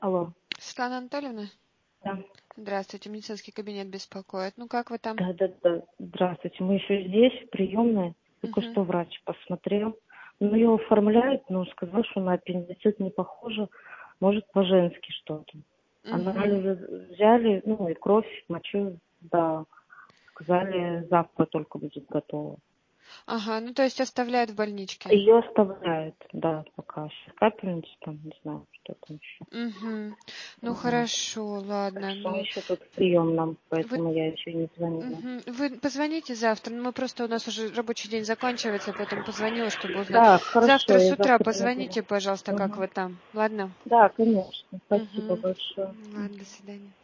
Алло, Светлана Анатольевна, да. здравствуйте, медицинский кабинет беспокоит. Ну как вы там? Да. Здравствуйте. Мы еще здесь, в приемной. Только Мгм. что врач посмотрел. Ну, ее оформляют, но сказал, что на аппендицит не похоже. Может, по-женски что-то. Мгм. Анализы взяли, ну, и кровь, мочу, да. Сказали, завтра только будет готово. Ага, ну то есть оставляют в больничке. Ее оставляют, да, пока. Сейчас капельницу там, не знаю, что там еще. Угу. Ну Вот. хорошо, Так ладно. что мы Ну еще тут в приемном, вы, поэтому я еще не звонила. вы позвоните завтра. Ну, мы просто у нас уже рабочий день заканчивается, поэтому позвонила, чтобы узнать. Да, хорошо, Завтра с я утра завтра наберу. позвоните, пожалуйста, как Мгм. вы там. Ладно? Да, конечно. Спасибо Угу. большое. Ладно, до свидания.